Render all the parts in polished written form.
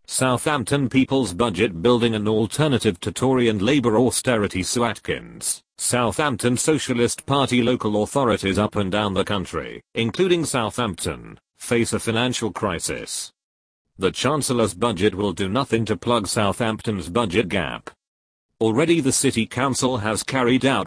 Southampton People's Budget building an alternative to Tory and Labour austerity. Sue Atkins, Southampton Socialist Party. Local authorities up and down the country, including Southampton, face a financial crisis. The Chancellor's budget will do nothing to plug Southampton's budget gap. Already the City Council has carried out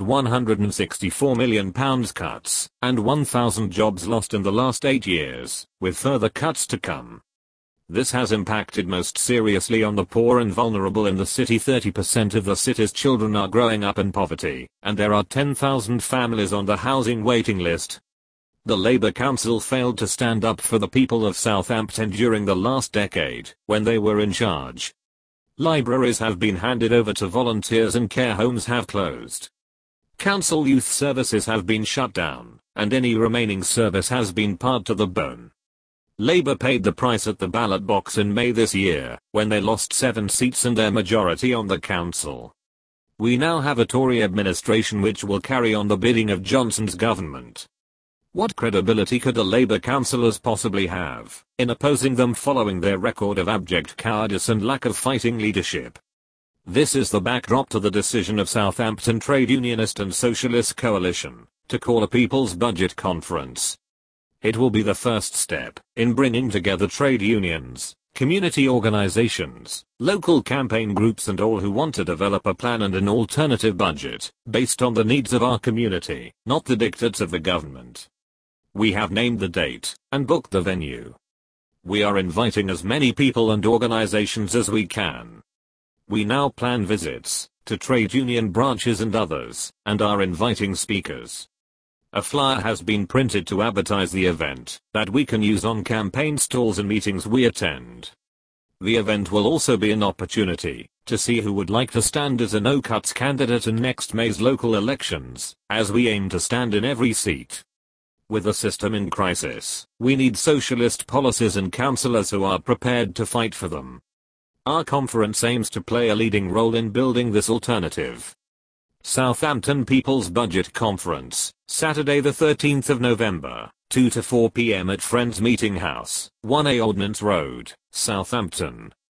£164 million cuts, and 1,000 jobs lost in the last 8 years, with further cuts to come. This has impacted most seriously on the poor and vulnerable in the city. 30% of the city's children are growing up in poverty, and there are 10,000 families on the housing waiting list. The Labour Council failed to stand up for the people of Southampton during the last decade, when they were in charge. Libraries have been handed over to volunteers and care homes have closed. Council youth services have been shut down, and any remaining service has been pared to the bone. Labour paid the price at the ballot box in May this year, when they lost 7 seats and their majority on the council. We now have a Tory administration which will carry on the bidding of Johnson's government. What credibility could the Labour councillors possibly have in opposing them following their record of abject cowardice and lack of fighting leadership? This is the backdrop to the decision of Southampton Trade Unionist and Socialist Coalition to call a People's Budget Conference. It will be the first step in bringing together trade unions, community organizations, local campaign groups and all who want to develop a plan and an alternative budget based on the needs of our community, not the dictates of the government. We have named the date and booked the venue. We are inviting as many people and organizations as we can. We now plan visits to trade union branches and others, and are inviting speakers. A flyer has been printed to advertise the event that we can use on campaign stalls and meetings we attend. The event will also be an opportunity to see who would like to stand as a no-cuts candidate in next May's local elections, as we aim to stand in every seat. With the system in crisis, we need socialist policies and councillors who are prepared to fight for them. Our conference aims to play a leading role in building this alternative. Southampton People's Budget Conference, Saturday the 13th of November, 2 to 4 p.m. at Friends Meeting House, 1A Ordnance Road, Southampton.